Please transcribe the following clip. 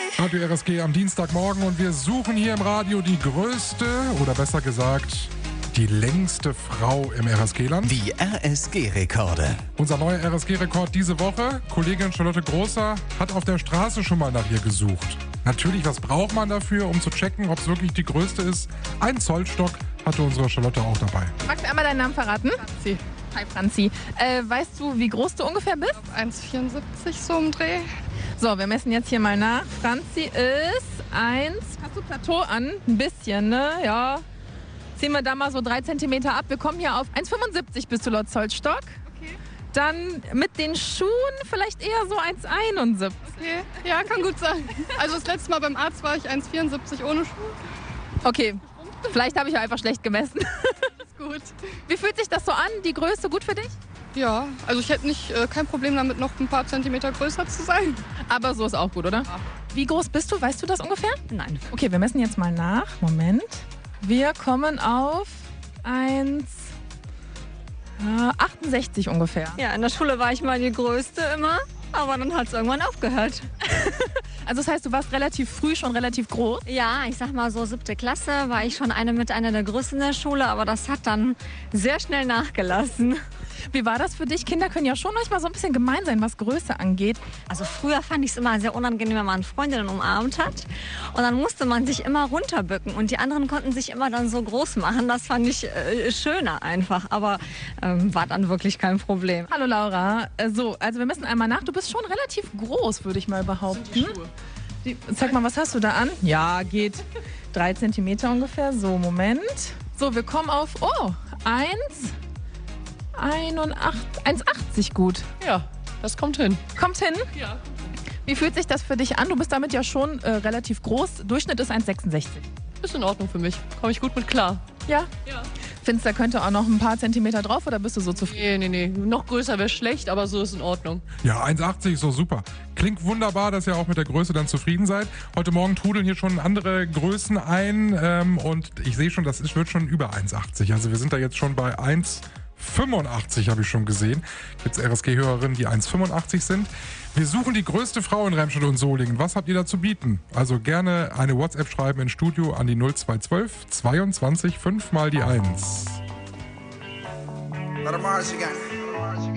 Radio RSG am Dienstagmorgen und wir suchen hier im Radio die größte oder besser gesagt die längste Frau im RSG-Land. Die RSG-Rekorde. Unser neuer RSG-Rekord diese Woche. Kollegin Charlotte Großer hat auf der Straße schon mal nach ihr gesucht. Natürlich, was braucht man dafür, um zu checken, ob es wirklich die größte ist? Ein Zollstock hatte unsere Charlotte auch dabei. Magst du einmal deinen Namen verraten? Franzi. Hi Franzi. Weißt du, wie groß du ungefähr bist? 1,74 so im Dreh. So, wir messen jetzt hier mal nach. Franzi ist 1. Hast du Plateau an? Ein bisschen, ne? Ja. Ziehen wir da mal so 3 cm ab. Wir kommen hier auf 1,75 bist du laut Zollstock. Okay. Dann mit den Schuhen vielleicht eher so 1,71. Okay, ja, kann gut sein. Also das letzte Mal beim Arzt war ich 1,74 ohne Schuhe. Okay, vielleicht habe ich ja einfach schlecht gemessen. Ist gut. Wie fühlt sich das so an? Die Größe gut für dich? Ja, also ich hätte kein Problem damit, noch ein paar Zentimeter größer zu sein. Aber so ist auch gut, oder? Ja. Wie groß bist du? Weißt du das ungefähr? Nein. Okay, wir messen jetzt mal nach. Moment. Wir kommen auf 1,68 ungefähr. Ja, in der Schule war ich mal die Größte immer, aber dann hat es irgendwann aufgehört. Also das heißt, du warst relativ früh schon relativ groß? Ja, ich sag mal so 7. Klasse war ich schon einer der Größten in der Schule, aber das hat dann sehr schnell nachgelassen. Wie war das für dich? Kinder können ja schon manchmal so ein bisschen gemein sein, was Größe angeht. Also früher fand ich es immer sehr unangenehm, wenn man Freundinnen umarmt hat. Und dann musste man sich immer runterbücken und die anderen konnten sich immer dann so groß machen. Das fand ich schöner einfach, aber war dann wirklich kein Problem. Hallo Laura. Also wir messen einmal nach. Du bist schon relativ groß, würde ich mal behaupten. Zeig mal, was hast du da an? Ja, geht 3 cm ungefähr. So, Moment. So, wir kommen auf 1,80 gut. Ja, das kommt hin. Kommt hin? Ja. Wie fühlt sich das für dich an? Du bist damit ja schon relativ groß. Durchschnitt ist 1,66. Ist in Ordnung für mich. Komme ich gut mit klar. Ja? Ja. Findest du, da könnte auch noch ein paar Zentimeter drauf oder bist du so zufrieden? Nee. Noch größer wäre schlecht, aber so ist in Ordnung. Ja, 1,80 ist so super. Klingt wunderbar, dass ihr auch mit der Größe dann zufrieden seid. Heute Morgen trudeln hier schon andere Größen ein und ich sehe schon, wird schon über 1,80. Also wir sind da jetzt schon bei 1,85 habe ich schon gesehen. Gibt es RSG-Hörerinnen, die 1,85 sind. Wir suchen die größte Frau in Remscheid und Solingen. Was habt ihr da zu bieten? Also gerne eine WhatsApp schreiben ins Studio an die 0212 22 5 mal die 1. Let 'em Mars again.